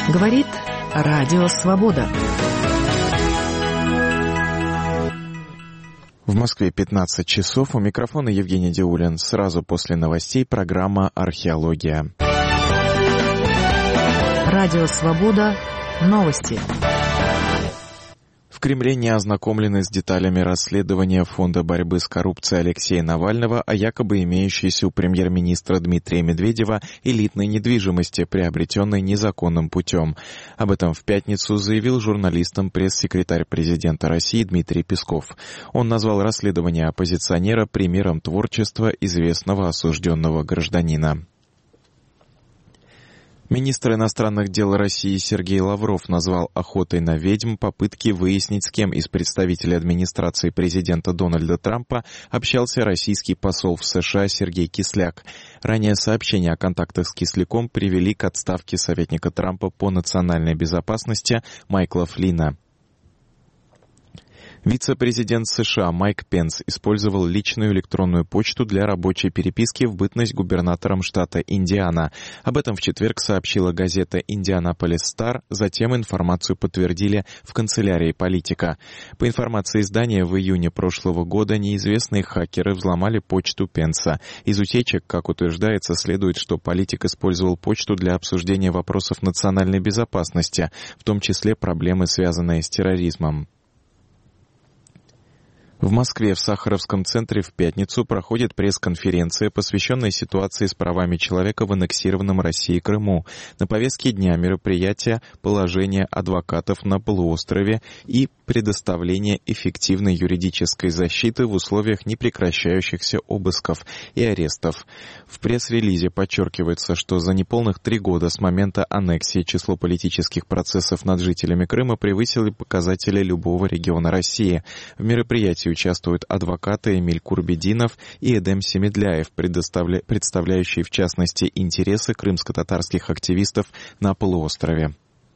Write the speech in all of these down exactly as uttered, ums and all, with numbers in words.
Говорит Радио Свобода. В Москве пятнадцать часов. У микрофона Евгений Диулин. Сразу после новостей программа «Археология». Радио Свобода. Новости. В Кремле не ознакомлены с деталями расследования Фонда борьбы с коррупцией Алексея Навального о якобы имеющейся у премьер-министра Дмитрия Медведева элитной недвижимости, приобретенной незаконным путем. Об этом в пятницу заявил журналистам пресс-секретарь президента России Дмитрий Песков. Он назвал расследование оппозиционера примером творчества известного осужденного гражданина. Министр иностранных дел России Сергей Лавров назвал охотой на ведьм попытки выяснить, с кем из представителей администрации президента Дональда Трампа общался российский посол в США Сергей Кисляк. Ранее сообщения о контактах с Кисляком привели к отставке советника Трампа по национальной безопасности Майкла Флина. Вице-президент США Майк Пенс использовал личную электронную почту для рабочей переписки в бытность губернатором штата Индиана. Об этом в четверг сообщила газета «Индианаполис Стар», затем информацию подтвердили в канцелярии политика. По информации издания, в июне прошлого года неизвестные хакеры взломали почту Пенса. Из утечек, как утверждается, следует, что политик использовал почту для обсуждения вопросов национальной безопасности, в том числе проблемы, связанные с терроризмом. В Москве в Сахаровском центре в пятницу проходит пресс-конференция, посвященная ситуации с правами человека в аннексированном Россией Крыму. На повестке дня мероприятия «Положение адвокатов на полуострове» и предоставление эффективной юридической защиты в условиях непрекращающихся обысков и арестов. В пресс-релизе подчеркивается, что за неполных три года с момента аннексии число политических процессов над жителями Крыма превысило показатели любого региона России. В мероприятии участвуют адвокаты Эмиль Курбединов и Эдем Семедляев, предоставля... представляющие в частности интересы крымско-татарских активистов на полуострове.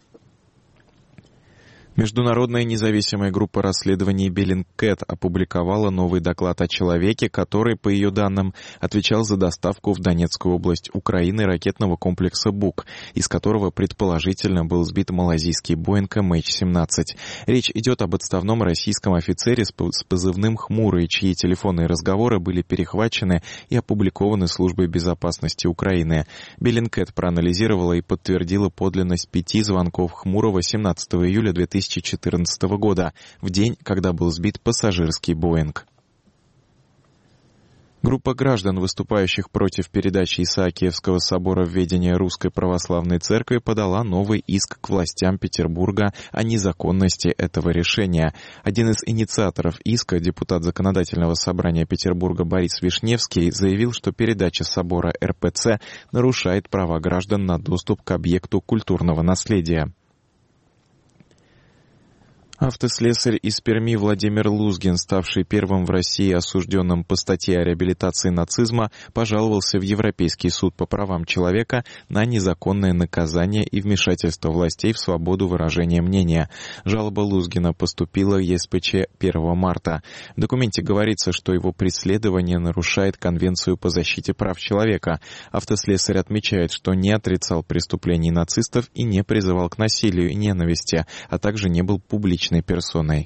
Международная независимая группа расследований Bellingcat опубликовала новый доклад о человеке, который, по ее данным, отвечал за доставку в Донецкую область Украины ракетного комплекса «Бук», из которого предположительно был сбит малазийский Боинг эм эйч семнадцать. Речь идет об отставном российском офицере с позывным «Хмурый», чьи телефонные разговоры были перехвачены и опубликованы Службой безопасности Украины. Bellingcat проанализировала и подтвердила подлинность пяти звонков Хмурого семнадцатого июля две тысячи четырнадцатого года, в день, когда был сбит пассажирский Боинг. Группа граждан, выступающих против передачи Исаакиевского собора в ведение Русской Православной Церкви, подала новый иск к властям Петербурга о незаконности этого решения. Один из инициаторов иска, депутат Законодательного собрания Петербурга Борис Вишневский, заявил, что передача собора эр пэ цэ нарушает права граждан на доступ к объекту культурного наследия. Автослесарь из Перми Владимир Лузгин, ставший первым в России осужденным по статье о реабилитации нацизма, пожаловался в Европейский суд по правам человека на незаконное наказание и вмешательство властей в свободу выражения мнения. Жалоба Лузгина поступила в е эс пэ че первого марта. В документе говорится, что его преследование нарушает Конвенцию по защите прав человека. Автослесарь отмечает, что не отрицал преступлений нацистов и не призывал к насилию и ненависти, а также не был публичным персоной.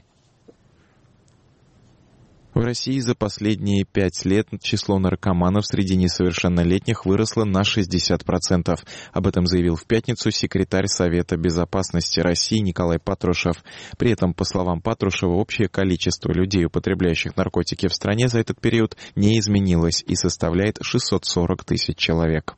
В России за последние пять лет число наркоманов среди несовершеннолетних выросло на шестьдесят процентов. Об этом заявил в пятницу секретарь Совета безопасности России Николай Патрушев. При этом, по словам Патрушева, общее количество людей, употребляющих наркотики в стране за этот период не изменилось и составляет шестьсот сорок тысяч человек.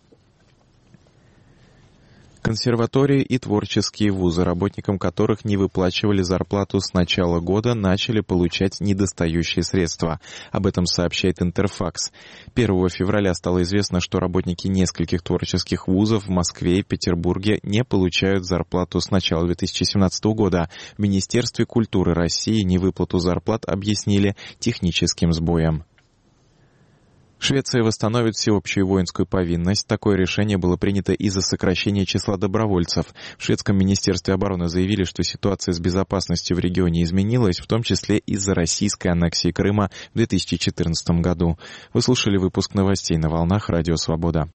Консерватории и творческие вузы, работникам которых не выплачивали зарплату с начала года, начали получать недостающие средства. Об этом сообщает Интерфакс. первого февраля стало известно, что работники нескольких творческих вузов в Москве и Петербурге не получают зарплату с начала две тысячи семнадцатого года. В Министерстве культуры России невыплату зарплат объяснили техническим сбоем. Швеция восстановит всеобщую воинскую повинность. Такое решение было принято из-за сокращения числа добровольцев. В шведском министерстве обороны заявили, что ситуация с безопасностью в регионе изменилась, в том числе из-за российской аннексии Крыма в две тысячи четырнадцатом году. Вы слушали выпуск новостей на волнах Радио Свобода.